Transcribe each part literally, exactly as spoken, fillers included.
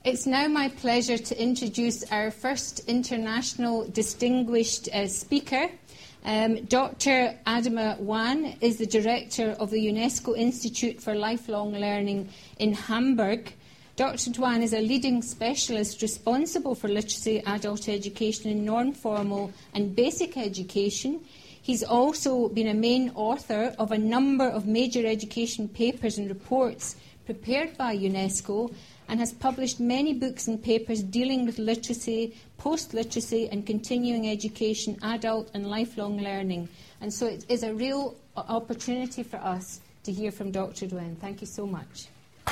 It's now my pleasure to introduce our first international distinguished uh, speaker. Um, Doctor Adama Wan is the director of the UNESCO Institute for Lifelong Learning in Hamburg. Doctor Dwan is a leading specialist responsible for literacy, adult education and non-formal and basic education. He's also been a main author of a number of major education papers and reports prepared by UNESCO, and has published many books and papers dealing with literacy, post-literacy and continuing education, adult and lifelong learning. And so it is a real opportunity for us to hear from Doctor Dwan. Thank you so much.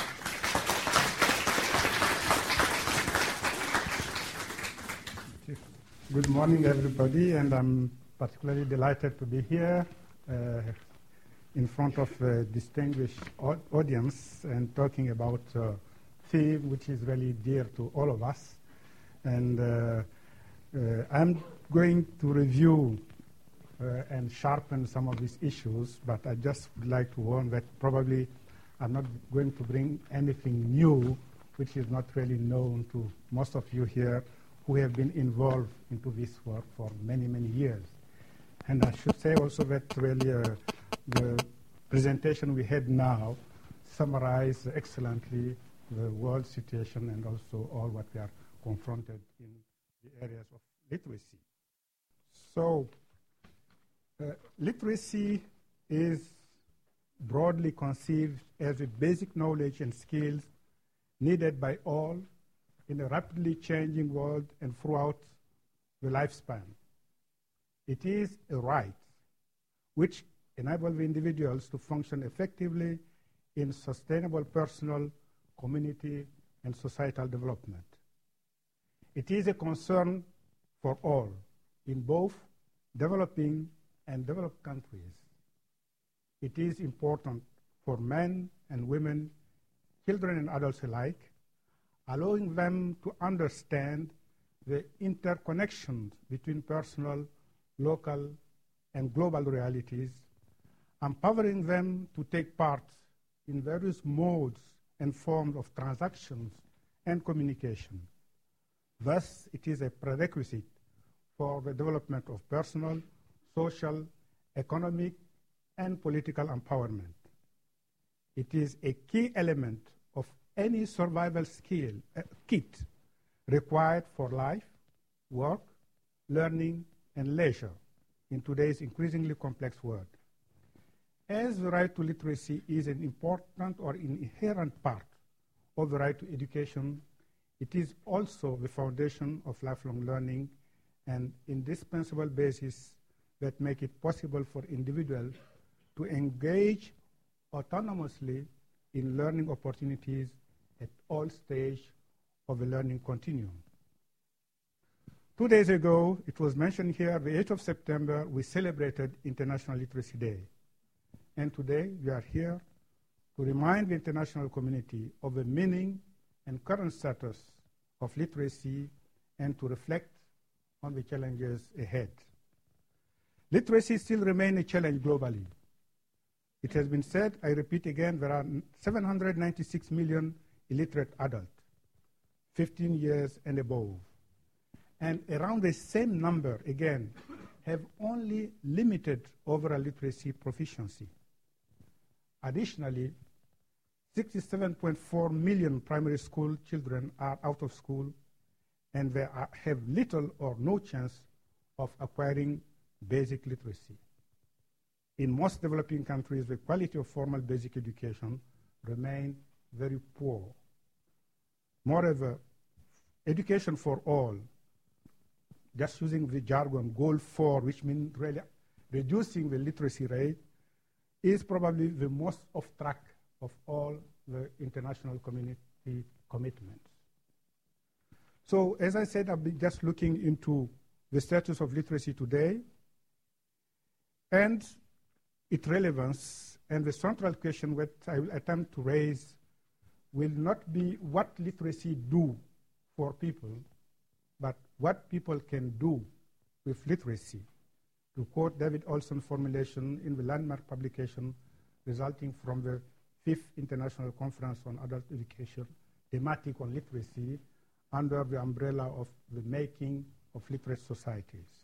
Good morning, everybody, and I'm particularly delighted to be here uh, in front of a distinguished audience and talking about uh, theme which is really dear to all of us. And uh, uh, I'm going to review uh, and sharpen some of these issues, but I just would like to warn that probably I'm not going to bring anything new which is not really known to most of you here who have been involved into this work for many, many years. And I should say also that really uh, the presentation we had now summarizes excellently the world situation and also all what we are confronted in the areas of literacy. So, uh, literacy is broadly conceived as a basic knowledge and skills needed by all in a rapidly changing world and throughout the lifespan. It is a right which enables individuals to function effectively in sustainable personal, community, and societal development. It is a concern for all in both developing and developed countries. It is important for men and women, children and adults alike, allowing them to understand the interconnections between personal, local, and global realities, empowering them to take part in various modes and forms of transactions and communication. Thus, it is a prerequisite for the development of personal, social, economic, and political empowerment. It is a key element of any survival skill uh, kit required for life, work, learning, and leisure in today's increasingly complex world. As the right to literacy is an important or inherent part of the right to education, it is also the foundation of lifelong learning and indispensable basis that make it possible for individuals to engage autonomously in learning opportunities at all stages of the learning continuum. Two days ago, it was mentioned here, the eighth of September, we celebrated International Literacy Day. And today, we are here to remind the international community of the meaning and current status of literacy and to reflect on the challenges ahead. Literacy still remains a challenge globally. It has been said, I repeat again, there are seven hundred ninety-six million illiterate adults, fifteen years and above. And around the same number, again, have only limited overall literacy proficiency. Additionally, sixty-seven point four million primary school children are out of school, and they are, have little or no chance of acquiring basic literacy. In most developing countries, the quality of formal basic education remains very poor. Moreover, education for all, just using the jargon, goal four, which means really reducing the literacy rate, is probably the most off track of all the international community commitments. So, as I said, I've been just looking into the status of literacy today and its relevance, and the central question that I will attempt to raise will not be what literacy do for people, but what people can do with literacy, to quote David Olson's formulation in the landmark publication resulting from the fifth International Conference on Adult Education thematic on literacy under the umbrella of the making of literate societies.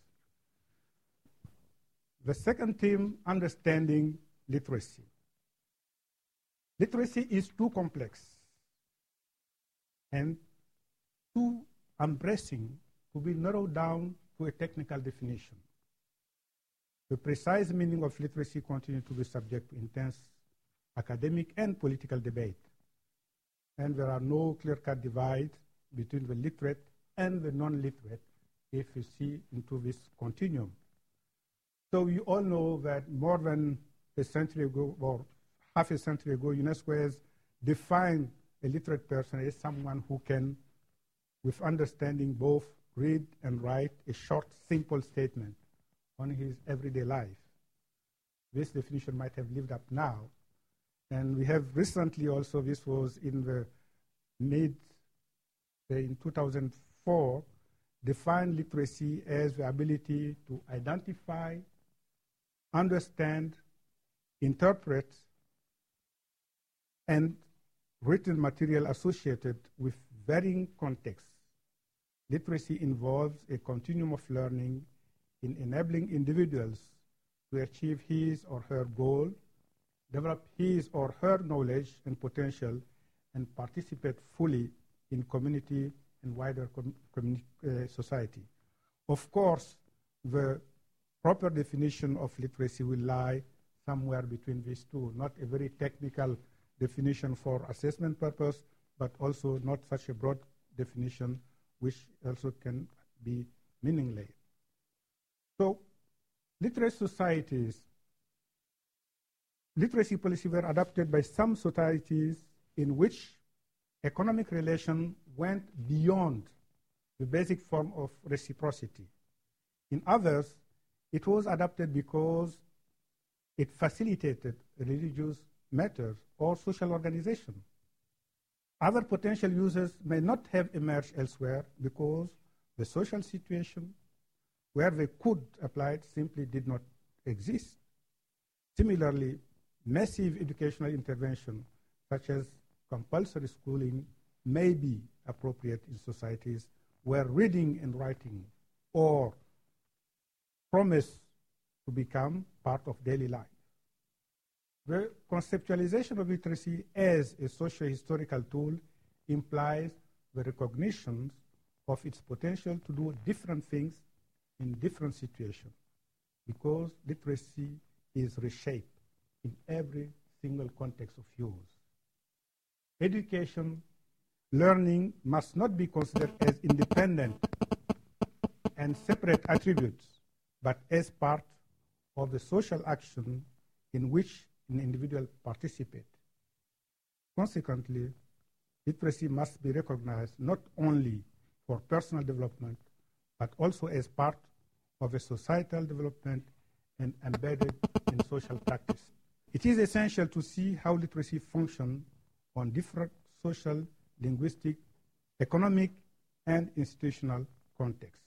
The second theme, understanding literacy. Literacy is too complex and too embracing to be narrowed down to a technical definition. The precise meaning of literacy continues to be subject to intense academic and political debate, and there are no clear-cut divides between the literate and the non-literate if you see into this continuum. So you all know that more than a century ago, or half a century ago, UNESCO has defined a literate person as someone who can, with understanding, both read and write a short, simple statement on his everyday life. This definition might have lived up now. And we have recently also, this was in the mid, in two thousand four, defined literacy as the ability to identify, understand, interpret, and written material associated with varying contexts. Literacy involves a continuum of learning in enabling individuals to achieve his or her goal, develop his or her knowledge and potential, and participate fully in community and wider com uh, society. Of course, the proper definition of literacy will lie somewhere between these two, not a very technical definition for assessment purpose, but also not such a broad definition which also can be meaningless. So, literate societies, literacy policies were adopted by some societies in which economic relation went beyond the basic form of reciprocity. In others, it was adopted because it facilitated religious matters or social organization. Other potential users may not have emerged elsewhere because the social situation where they could apply it simply did not exist. Similarly, massive educational intervention, such as compulsory schooling, may be appropriate in societies where reading and writing or promise to become part of daily life. The conceptualization of literacy as a socio-historical tool implies the recognition of its potential to do different things in different situations, because literacy is reshaped in every single context of use. Education, learning must not be considered as independent and separate attributes, but as part of the social action in which an individual participates. Consequently, literacy must be recognized not only for personal development, but also as part of a societal development and embedded in social practice. It is essential to see how literacy functions on different social, linguistic, economic, and institutional contexts.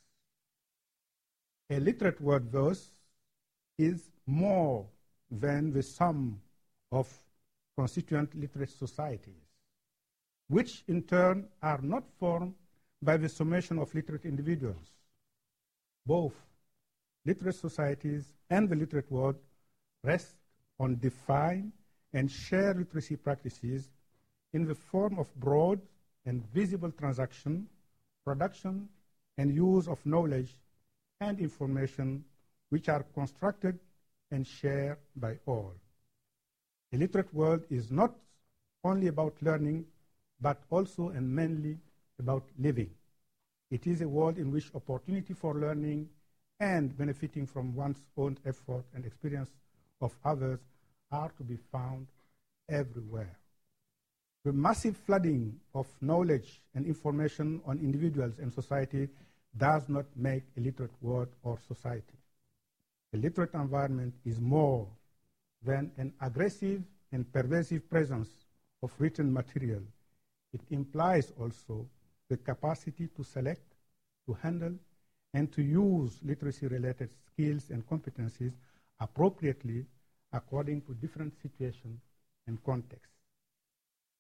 A literate world, thus, is more than the sum of constituent literate societies, which in turn are not formed by the summation of literate individuals. Both literate societies and the literate world rest on defined and shared literacy practices in the form of broad and visible transaction, production, and use of knowledge and information which are constructed and shared by all. A literate world is not only about learning, but also and mainly about living. It is a world in which opportunity for learning and benefiting from one's own effort and experience of others are to be found everywhere. The massive flooding of knowledge and information on individuals and society does not make a literate world or society. A literate environment is more than an aggressive and pervasive presence of written material. It implies also the capacity to select, to handle, and to use literacy-related skills and competencies appropriately according to different situations and contexts.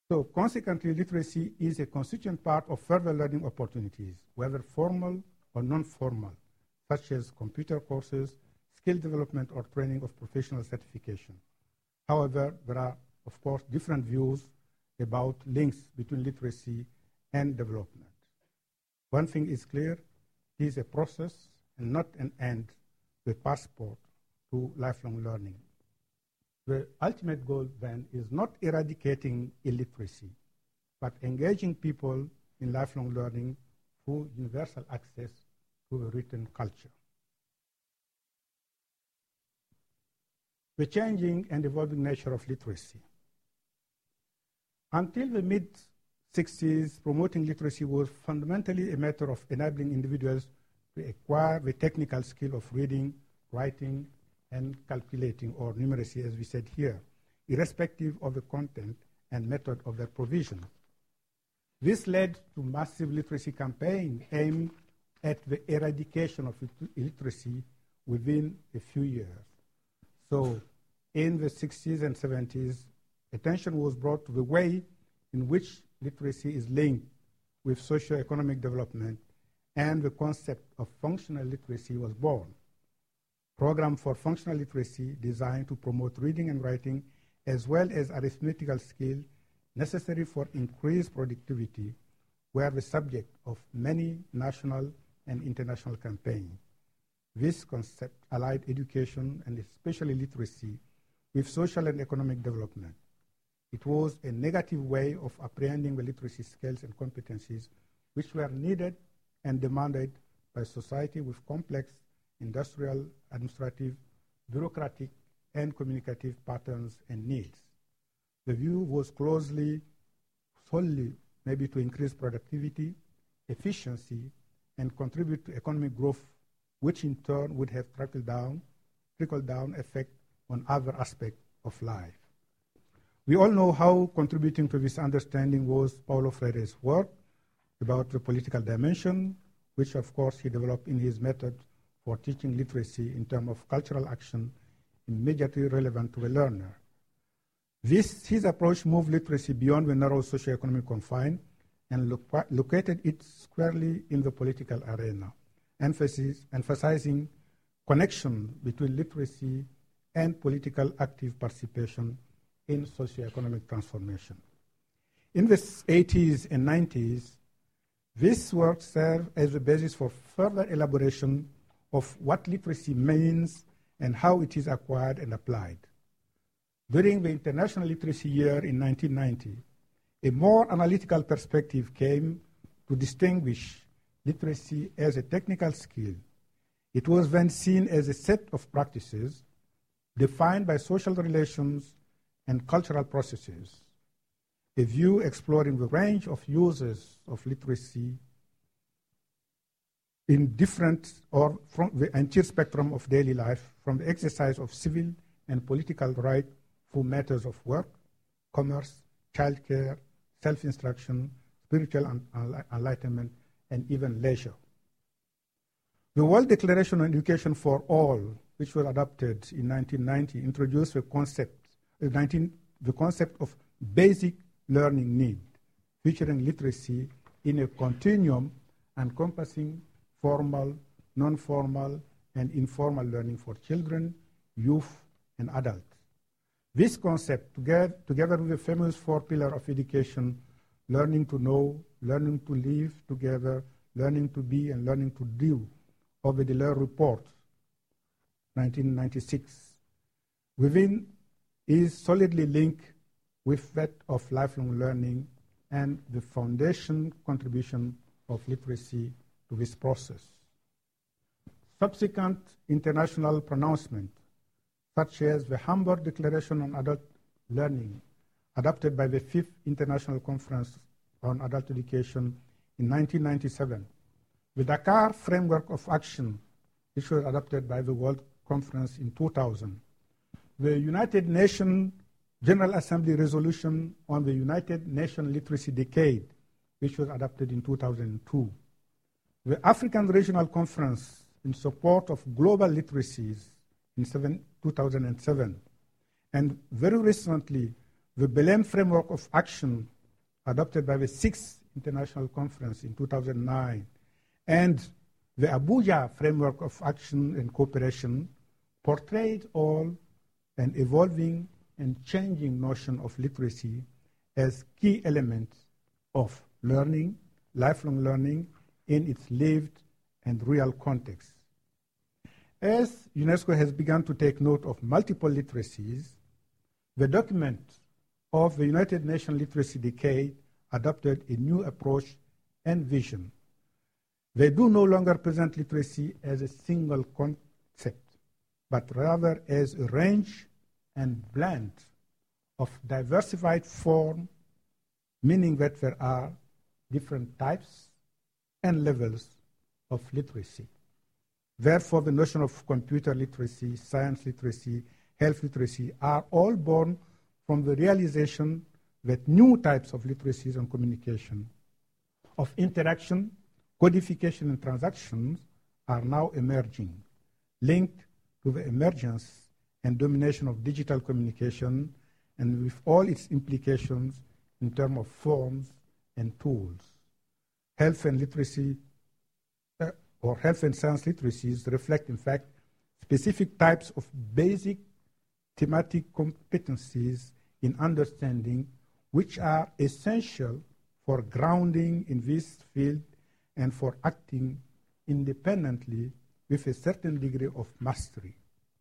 So consequently, literacy is a constituent part of further learning opportunities, whether formal or non-formal, such as computer courses, skill development, or training of professional certification. However, there are, of course, different views about links between literacy and development. One thing is clear, it is a process and not an end, the passport to lifelong learning. The ultimate goal then is not eradicating illiteracy, but engaging people in lifelong learning through universal access to a written culture. The changing and evolving nature of literacy. Until the mid sixties, promoting literacy was fundamentally a matter of enabling individuals to acquire the technical skill of reading, writing, and calculating, or numeracy, as we said here, irrespective of the content and method of their provision. This led to massive literacy campaigns aimed at the eradication of illiteracy within a few years. So in the sixties and seventies, attention was brought to the way in which literacy is linked with socio-economic development, and the concept of functional literacy was born. Program for functional literacy designed to promote reading and writing as well as arithmetical skills necessary for increased productivity were the subject of many national and international campaigns. This concept allied education and especially literacy with social and economic development. It was a negative way of apprehending the literacy skills and competencies which were needed and demanded by society with complex industrial, administrative, bureaucratic, and communicative patterns and needs. The view was closely, solely maybe to increase productivity, efficiency, and contribute to economic growth, which in turn would have trickled down, trickled down effect on other aspects of life. We all know how contributing to this understanding was Paulo Freire's work about the political dimension, which of course he developed in his method for teaching literacy in terms of cultural action immediately relevant to the learner. This, his approach moved literacy beyond the narrow socio-economic confine and lo- located it squarely in the political arena, emphasis, emphasizing connection between literacy and political active participation in socio-economic transformation. In the eighties and nineties, this work served as the basis for further elaboration of what literacy means and how it is acquired and applied. During the International Literacy Year in nineteen ninety, a more analytical perspective came to distinguish literacy as a technical skill. It was then seen as a set of practices defined by social relations and cultural processes, a view exploring the range of uses of literacy in different or from the entire spectrum of daily life, from the exercise of civil and political rights through matters of work, commerce, childcare, self-instruction, spiritual enlightenment, and even leisure. The World Declaration on Education for All, which was adopted in nineteen ninety, introduced the concept, uh, nineteen, the concept of basic learning need, featuring literacy in a continuum encompassing formal, non-formal, and informal learning for children, youth, and adults. This concept, together, together with the famous four pillars of education, learning to know, learning to live together, learning to be, and learning to do, of the Delors Report, nineteen ninety-six, within is solidly linked with that of lifelong learning and the foundation contribution of literacy to this process. Subsequent international pronouncements, such as the Hamburg Declaration on Adult Learning, adopted by the Fifth International Conference on Adult Education in nineteen ninety-seven, the Dakar Framework of Action, which was adopted by the World Conference in two thousand, the United Nations General Assembly Resolution on the United Nations Literacy Decade, which was adopted in two thousand two, the African Regional Conference in support of global literacies in two thousand seven, and very recently, the Belém Framework of Action adopted by the sixth International Conference in two thousand nine, and the Abuja Framework of Action and Cooperation portrayed all an evolving and changing notion of literacy as key elements of learning, lifelong learning, in its lived and real context. As UNESCO has begun to take note of multiple literacies, the document of the United Nations Literacy Decade adopted a new approach and vision. They do no longer present literacy as a single concept, but rather as a range and blend of diversified form, meaning that there are different types and levels of literacy. Therefore, the notion of computer literacy, science literacy, health literacy are all born from the realization that new types of literacies and communication, of interaction, codification, and transactions are now emerging, linked to the emergence and domination of digital communication and with all its implications in terms of forms and tools. Health and literacy, uh, or health and science literacies reflect, in fact, specific types of basic thematic competencies in understanding which are essential for grounding in this field and for acting independently with a certain degree of mastery.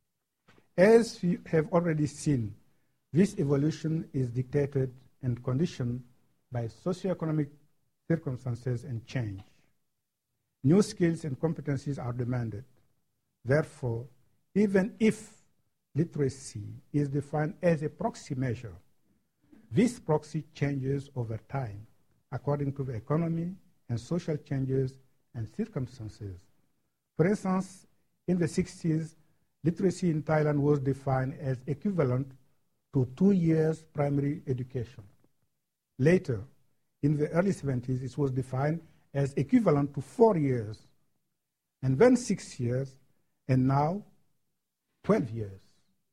As we have already seen, this evolution is dictated and conditioned by socioeconomic circumstances and change. New skills and competencies are demanded. Therefore, even if literacy is defined as a proxy measure, this proxy changes over time according to the economy and social changes and circumstances. For instance, in the sixties, literacy in Thailand was defined as equivalent to two years primary education. Later, in the early seventies, it was defined as equivalent to four years, and then six years, and now twelve years.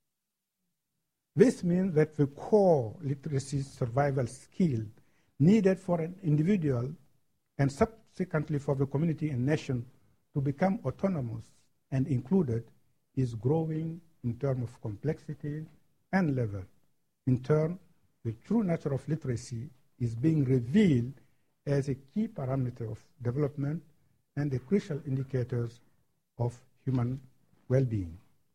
This means that the core literacy survival skill needed for an individual and subsequently for the community and nation to become autonomous and included is growing in terms of complexity and level. In turn, the true nature of literacy is being revealed as a key parameter of development and a crucial indicator of human well-being.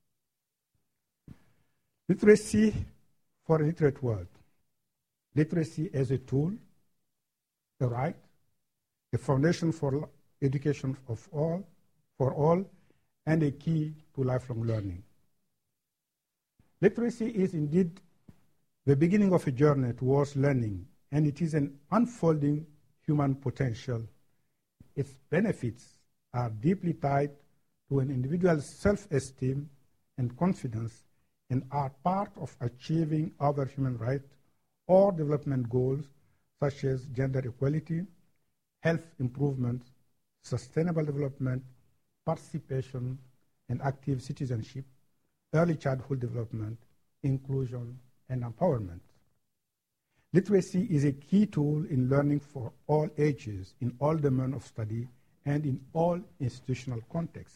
Literacy for a literate world. Literacy as a tool, a right, a foundation for education of all, for all, and a key to lifelong learning. Literacy is indeed the beginning of a journey towards learning, and it is an unfolding human potential. Its benefits are deeply tied to an individual's self-esteem and confidence and are part of achieving other human rights or development goals such as gender equality, health improvement, sustainable development, participation and active citizenship, early childhood development, inclusion, and empowerment. Literacy is a key tool in learning for all ages, in all domains of study, and in all institutional contexts.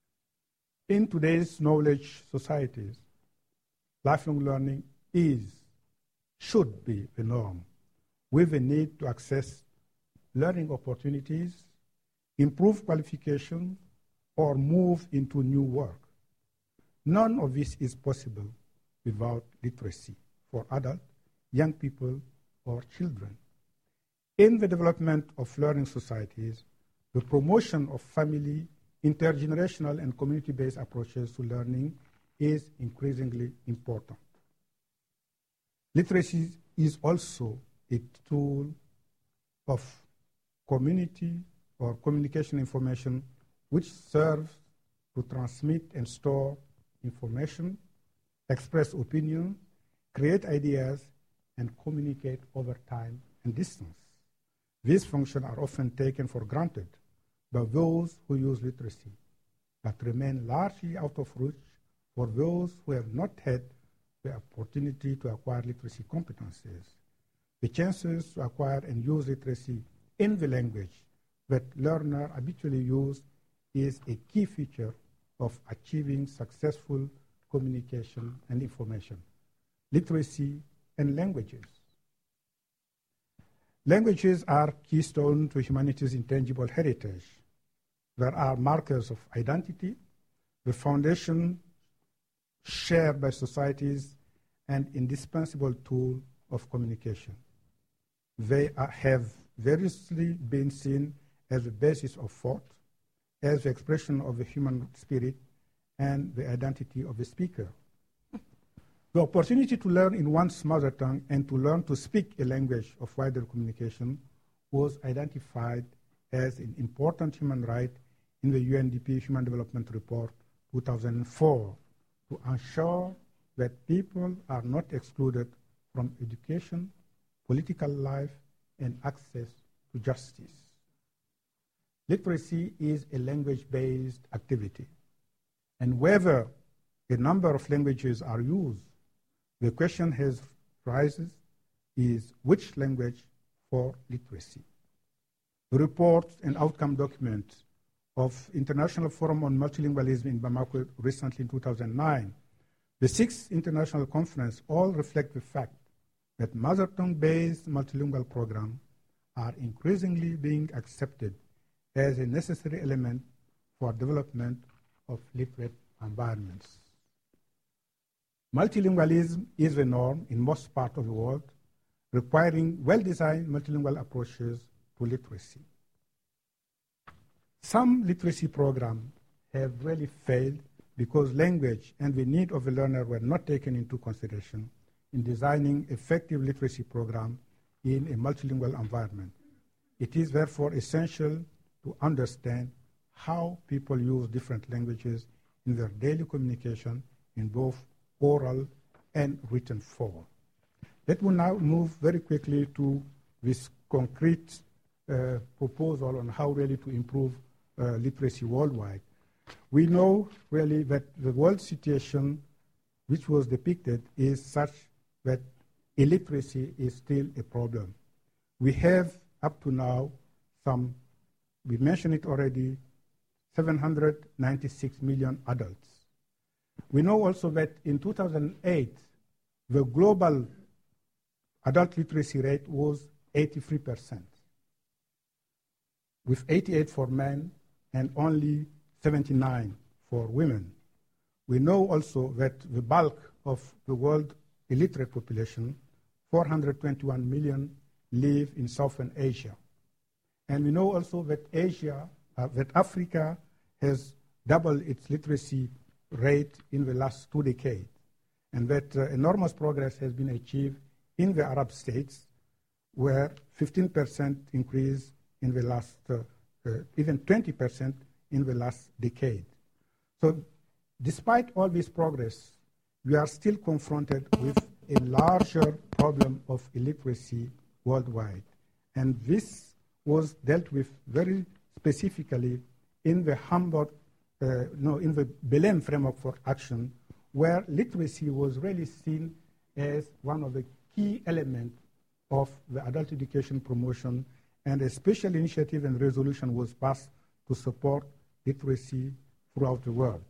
In today's knowledge societies, lifelong learning is, should be the norm, with a need to access learning opportunities, improve qualification, or move into new work. None of this is possible without literacy for adults, young people, or children. In the development of learning societies, the promotion of family, intergenerational, and community-based approaches to learning is increasingly important. Literacy is also a tool of community or communication information which serves to transmit and store information, express opinion, create ideas, and communicate over time and distance. These functions are often taken for granted by those who use literacy, but remain largely out of reach for those who have not had the opportunity to acquire literacy competencies. The chances to acquire and use literacy in the language that learners habitually use is a key feature of achieving successful communication and information. Literacy and languages. Languages are keystone to humanity's intangible heritage. There are markers of identity, the foundation shared by societies, and indispensable tool of communication. They are, have variously been seen as the basis of thought, as the expression of the human spirit, and the identity of the speaker. The opportunity to learn in one's mother tongue and to learn to speak a language of wider communication was identified as an important human right in the U N D P Human Development Report two thousand four to ensure that people are not excluded from education, political life, and access to justice. Literacy is a language-based activity, and whether a number of languages are used, the question has rises is which language for literacy. The report and outcome document of International Forum on Multilingualism in Bamako recently in two thousand nine, the sixth international conference, all reflect the fact that mother tongue-based multilingual programs are increasingly being accepted as a necessary element for development of literate environments. Multilingualism is the norm in most parts of the world, requiring well-designed multilingual approaches to literacy. Some literacy programs have really failed because language and the need of the learner were not taken into consideration in designing effective literacy programs in a multilingual environment. It is therefore essential to understand how people use different languages in their daily communication in both oral and written form. Let me now move very quickly to this concrete uh, proposal on how really to improve uh, literacy worldwide. We know really that the world situation which was depicted is such that illiteracy is still a problem. We have up to now some, we mentioned it already, seven hundred ninety-six million adults. We know also that in two thousand eight, the global adult literacy rate was eighty-three percent, with eighty-eight for men and only seventy-nine for women. We know also that the bulk of the world illiterate population, four hundred twenty-one million, live in Southern Asia. And we know also that Asia, uh, that Africa has doubled its literacy rate in the last two decades, and that uh, enormous progress has been achieved in the Arab states, where fifteen percent increase in the last, uh, uh, even twenty percent in the last decade. So despite all this progress, we are still confronted with a larger problem of illiteracy worldwide. And this was dealt with very specifically in the Hamburg, uh, no, in the Belém Framework for Action, where literacy was really seen as one of the key elements of the adult education promotion, and a special initiative and resolution was passed to support literacy throughout the world.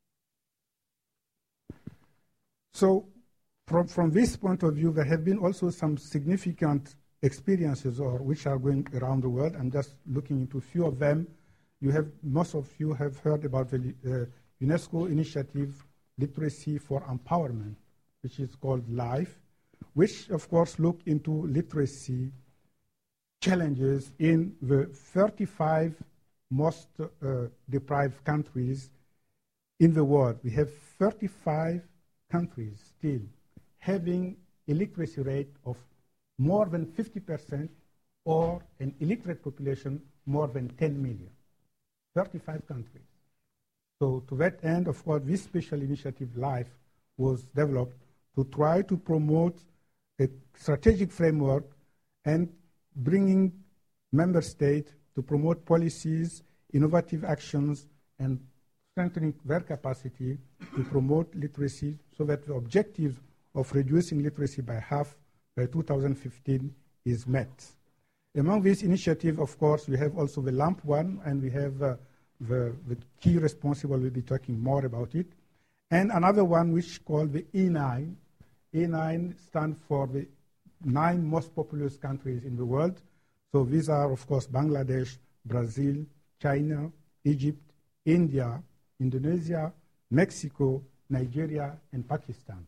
So from, from this point of view, there have been also some significant experiences or which are going around the world. I'm just looking into a few of them. You have, most of you have heard about the uh, UNESCO initiative, Literacy for Empowerment, which is called LIFE, which of course look into literacy challenges in the thirty-five most uh, deprived countries in the world. We have thirty-five countries still having a literacy rate of more than fifty percent or an illiterate population more than ten million. thirty-five countries. So to that end, of course, this special initiative, LIFE, was developed to try to promote a strategic framework and bringing member states to promote policies, innovative actions, and strengthening their capacity to promote literacy so that the objective of reducing literacy by half by two thousand fifteen is met. Among these initiatives, of course, we have also the LAMP one, and we have uh, the, the key responsible will be talking more about it. And another one which is called the E nine. E nine stands for the nine most populous countries in the world. So these are, of course, Bangladesh, Brazil, China, Egypt, India, Indonesia, Mexico, Nigeria, and Pakistan.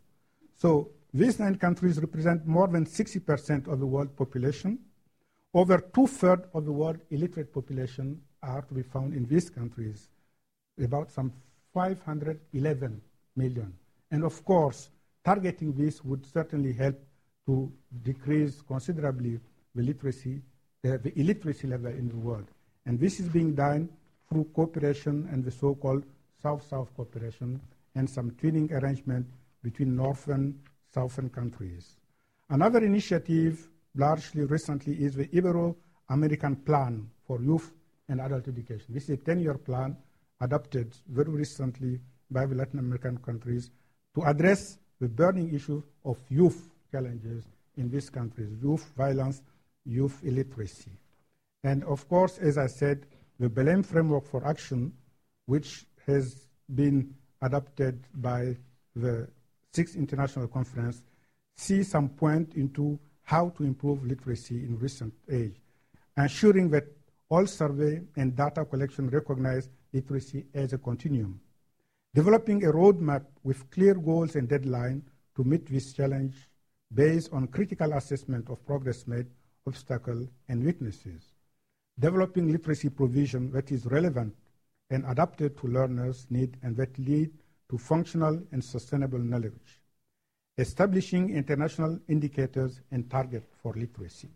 So these nine countries represent more than sixty percent of the world population. Over two-thirds of the world illiterate population are to be found in these countries, about some five hundred eleven million. And of course, targeting this would certainly help to decrease considerably the literacy, uh, the illiteracy level in the world. And this is being done through cooperation and the so-called South-South cooperation and some twinning arrangement between northern, southern countries. Another initiative, largely recently, is the Ibero-American Plan for Youth and Adult Education. This is a ten-year plan adopted very recently by the Latin American countries to address the burning issue of youth challenges in these countries, youth violence, youth illiteracy. And of course, as I said, the Belém Framework for Action, which has been adopted by the sixth International Conference, sees some point into how to improve literacy in recent age, ensuring that all survey and data collection recognize literacy as a continuum. Developing a roadmap with clear goals and deadlines to meet this challenge based on critical assessment of progress made, obstacles, and weaknesses. Developing literacy provision that is relevant and adapted to learners' needs and that lead to functional and sustainable knowledge. Establishing international indicators and targets for literacy.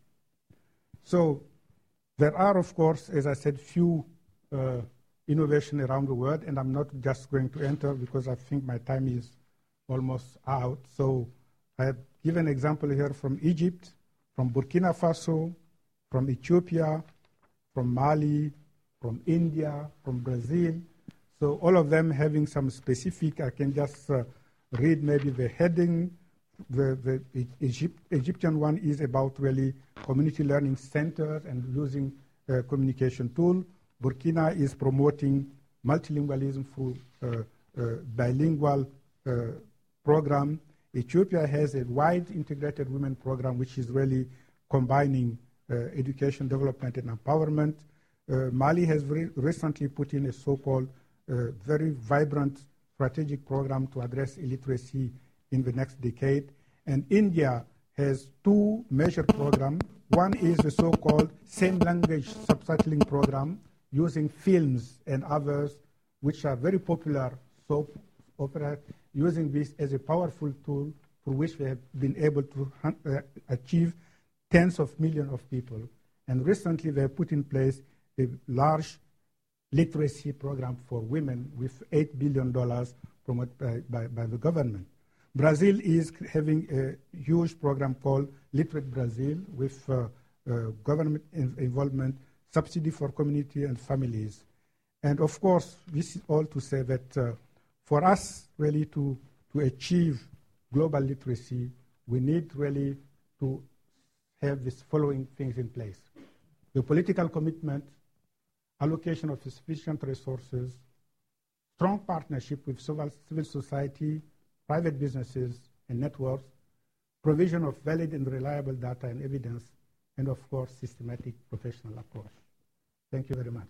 So there are, of course, as I said, few uh, innovation around the world, and I'm not just going to enter because I think my time is almost out. So I have given an example here from Egypt, from Burkina Faso, from Ethiopia, from Mali, from India, from Brazil. So all of them having some specific, I can just uh, read maybe the heading. The, the Egypt, Egyptian one is about really community learning centers and using uh, communication tool. Burkina is promoting multilingualism through uh, uh, bilingual uh, program. Ethiopia has a wide integrated women program which is really combining uh, education, development, and empowerment. Uh, Mali has re recently put in a so-called uh, very vibrant strategic program to address illiteracy in the next decade. And India has two major programs. One is the so-called same language subtitling program using films and others which are very popular soap opera, using this as a powerful tool for which we have been able to uh, achieve tens of millions of people. And recently they have put in place a large literacy program for women with eight billion dollars promoted by, by, by the government. Brazil is having a huge program called Literate Brazil with uh, uh, government in involvement, subsidy for community and families. And of course, this is all to say that uh, for us really to, to achieve global literacy, we need really to have these following things in place. The political commitment, allocation of sufficient resources, strong partnership with civil, civil society, private businesses and networks, provision of valid and reliable data and evidence, and of course, systematic professional approach. Thank you very much.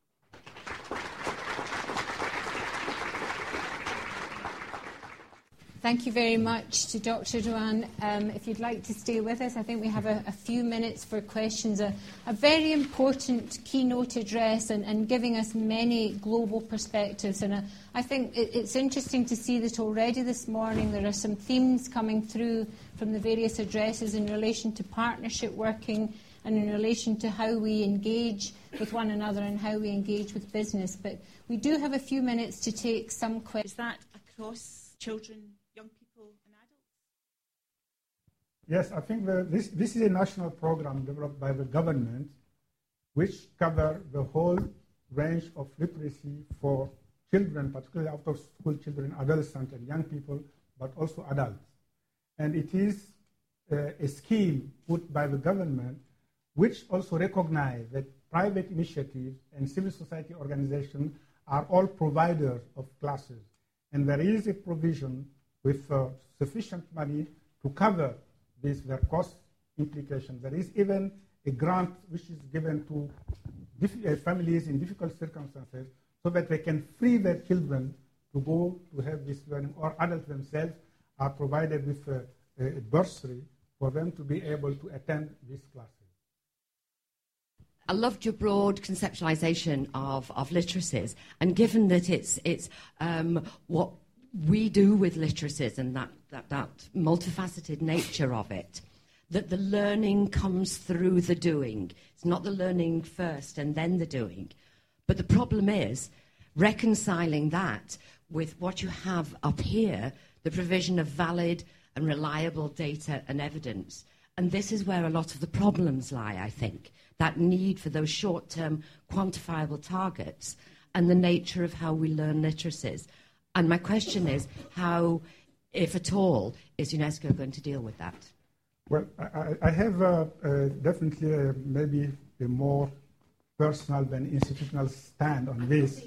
Thank you very much to Doctor Douane. Um, if you'd like to stay with us, I think we have a, a few minutes for questions. A, a very important keynote address and, and giving us many global perspectives. And uh, I think it, it's interesting to see that already this morning there are some themes coming through from the various addresses in relation to partnership working and in relation to how we engage with one another and how we engage with business. But we do have a few minutes to take some questions. Is that across children, young people and adults? Yes, I think the, this, this is a national program developed by the government which covers the whole range of literacy for children, particularly out-of-school children, adolescents and young people, but also adults. And it is uh, a scheme put by the government, which also recognize that private initiatives and civil society organizations are all providers of classes. And there is a provision with uh, sufficient money to cover this, their cost implications. There is even a grant which is given to dif- uh, families in difficult circumstances so that they can free their children to go to have this learning, or adults themselves are provided with a, a bursary for them to be able to attend these classes. I loved your broad conceptualization of, of literacies, and given that it's, it's um, what we do with literacies and that, that, that multifaceted nature of it, that the learning comes through the doing. It's not the learning first and then the doing. But the problem is reconciling that with what you have up here, the provision of valid and reliable data and evidence. And this is where a lot of the problems lie, I think, that need for those short-term quantifiable targets and the nature of how we learn literacies. And my question is, how, if at all, is UNESCO going to deal with that? Well, I, I have uh, uh, definitely uh, maybe a more personal than institutional stand on this.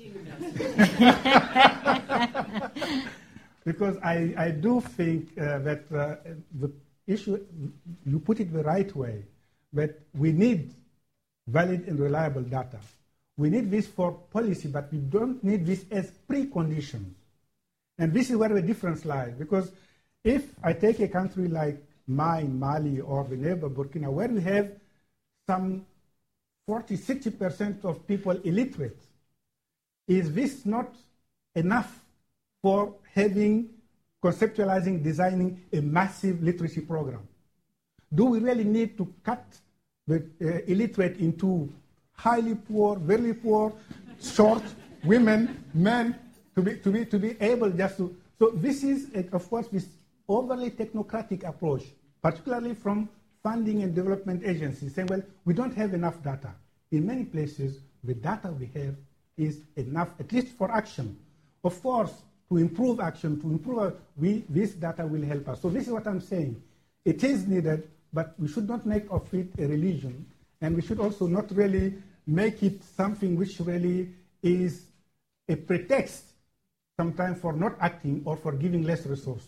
Because I, I do think uh, that uh, the issue, you put it the right way, that we need valid and reliable data. We need this for policy, but we don't need this as preconditions. And this is where the difference lies, because if I take a country like mine, Mali, or the neighbor Burkina, where we have some forty, sixty percent of people illiterate, is this not enough for having, conceptualizing, designing a massive literacy program? Do we really need to cut the uh, illiterate into highly poor, very poor, short, women, men, to be, to be, to be able just to... So this is, of course, this overly technocratic approach, particularly from funding and development agencies, saying, well, we don't have enough data. In many places, the data we have is enough, at least for action. Of course, to improve action, to improve, our, we, this data will help us. So this is what I'm saying. It is needed, but we should not make of it a religion, and we should also not really make it something which really is a pretext sometimes for not acting or for giving less resources.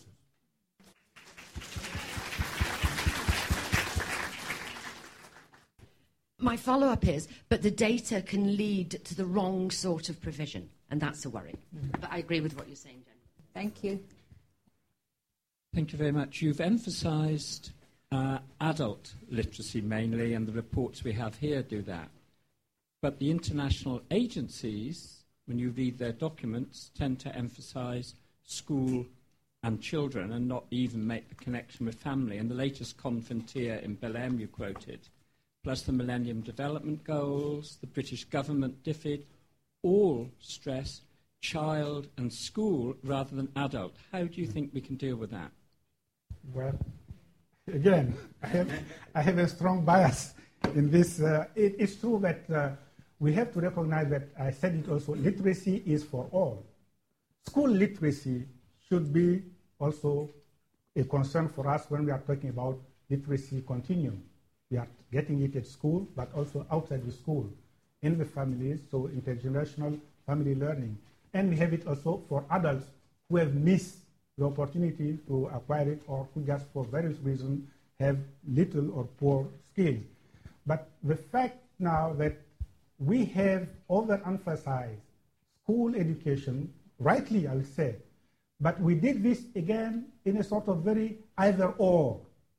My follow-up is, but the data can lead to the wrong sort of provision, and that's a worry. Mm-hmm. But I agree with what you're saying, Jen. Thank you. Thank you very much. You've emphasised uh, adult literacy mainly, and the reports we have here do that. But the international agencies, when you read their documents, tend to emphasise school and children and not even make the connection with family. And the latest Confrontier in Belém you quoted, plus the Millennium Development Goals, the British government D F I D, all stress child and school rather than adult. How do you think we can deal with that? Well, again, I have, I have a strong bias in this. Uh, it, it's true that uh, we have to recognize that, I said it also, literacy is for all. School literacy should be also a concern for us when we are talking about literacy continuum. We are getting it at school, but also outside the school, in the families, so intergenerational family learning. And we have it also for adults who have missed the opportunity to acquire it or who just for various reasons have little or poor skills. But the fact now that we have overemphasized school education, rightly I would say, but we did this again in a sort of very either-or.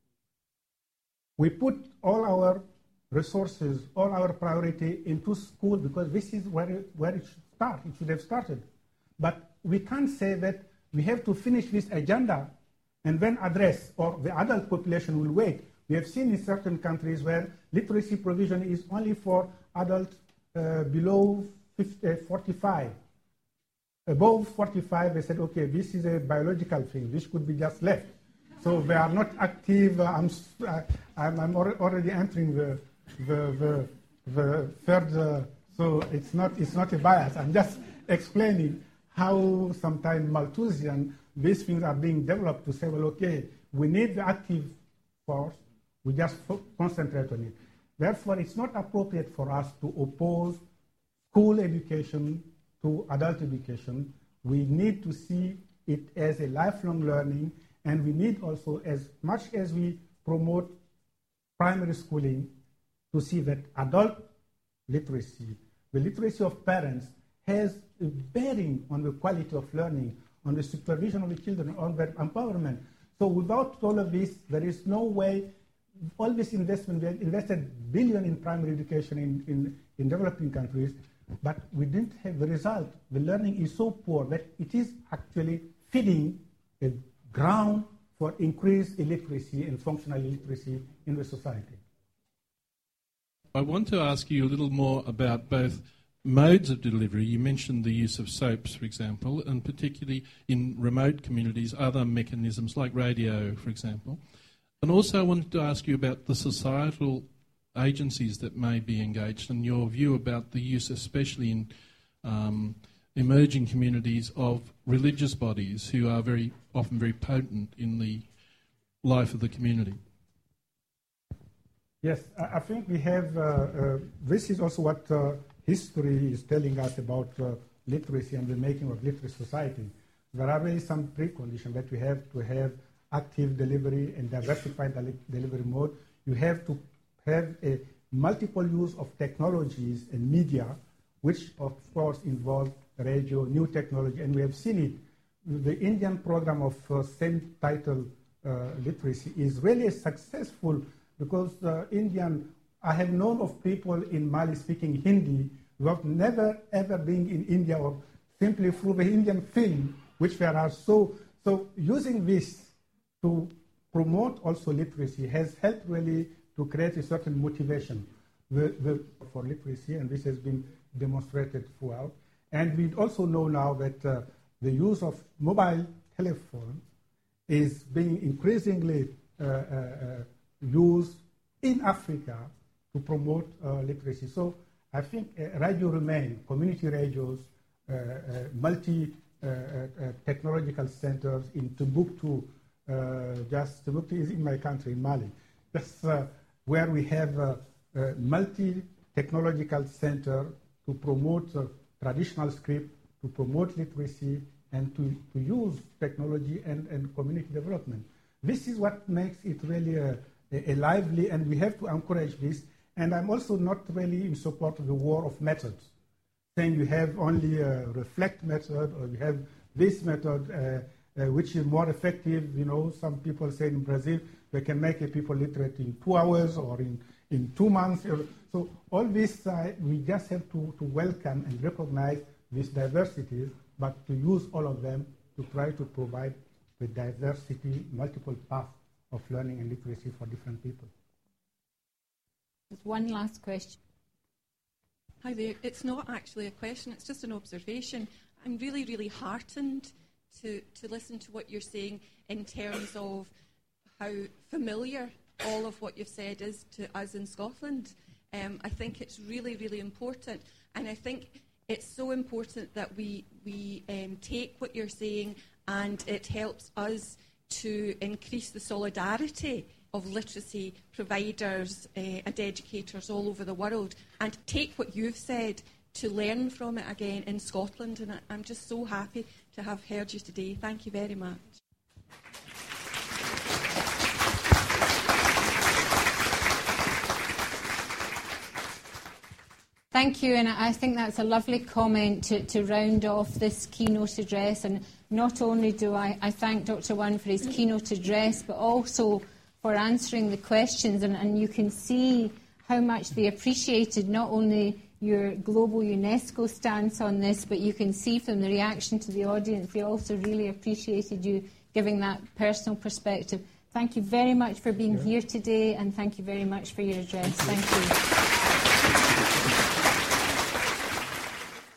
We put all our resources, all our priority into school because this is where it, where it should start. It should have started. But we can't say that we have to finish this agenda and then address, or the adult population will wait. We have seen in certain countries where literacy provision is only for adults uh, below fifty, uh, forty-five. Above forty-five, they said, okay, this is a biological thing. This could be just left. So they are not active. Uh, I'm, uh, I'm, I'm already entering the, the, the, the third, uh, so it's not, it's not a bias. I'm just explaining how sometimes Malthusian, these things are being developed to say, well, okay, we need the active course, we just fo- concentrate on it. Therefore, it's not appropriate for us to oppose school education to adult education. We need to see it as a lifelong learning, and we need also, as much as we promote primary schooling, to see that adult literacy, the literacy of parents, has a bearing on the quality of learning, on the supervision of the children, on their empowerment. So without all of this, there is no way. All this investment, we have invested billion in primary education in, in, in developing countries, but we didn't have the result. The learning is so poor that it is actually feeding a ground for increased illiteracy and functional illiteracy in the society. I want to ask you a little more about both modes of delivery. You mentioned the use of soaps, for example, and particularly in remote communities, other mechanisms like radio, for example. And also I wanted to ask you about the societal agencies that may be engaged and your view about the use, especially in um, emerging communities, of religious bodies who are very often very potent in the life of the community. Yes, I think we have, uh, uh, this is also what uh, history is telling us about uh, literacy and the making of literate society. There are really some preconditions that we have to have active delivery and diversified deli- delivery mode. You have to have a multiple use of technologies and media, which of course involve radio, new technology, and we have seen it. The Indian program of uh, same title uh, literacy is really successful because uh, Indian, I have known of people in Mali speaking Hindi who have never ever been in India or simply through the Indian film, which there are so, so using this to promote also literacy has helped really to create a certain motivation the, the, for literacy, and this has been demonstrated throughout. And we also know now that uh, the use of mobile telephone is being increasingly uh, uh, used in Africa to promote uh, literacy. So I think uh, radio remain, community radios, uh, uh, multi uh, uh, technological centers in Timbuktu, uh, just Timbuktu is in my country, in Mali. That's uh, where we have a, a multi-technological center to promote uh, traditional script, to promote literacy, and to, to use technology and, and community development. This is what makes it really a, a, a lively, and we have to encourage this. And I'm also not really in support of the war of methods, saying you have only a reflect method or you have this method uh, uh, which is more effective. You know, some people say in Brazil they can make a people literate in two hours or in, in two months. So all this, uh, we just have to, to welcome and recognize these diversities, but to use all of them to try to provide the diversity, multiple paths of learning and literacy for different people. There's one last question. Hi there. It's not actually a question, it's just an observation. I'm really, really heartened to, to listen to what you're saying in terms of how familiar all of what you've said is to us in Scotland. Um, I think it's really, really important. And I think it's so important that we, we um, take what you're saying and it helps us to increase the solidarity of literacy providers uh, and educators all over the world, and take what you've said to learn from it again in Scotland. And I, I'm just so happy to have heard you today. Thank you very much. Thank you, and I think that's a lovely comment to, to round off this keynote address. And not only do I, I thank Doctor One for his keynote address, but also for answering the questions, and, and you can see how much they appreciated not only your global UNESCO stance on this, but you can see from the reaction to the audience, they also really appreciated you giving that personal perspective. Thank you very much for being here today, and thank you very much for your address. Thank you.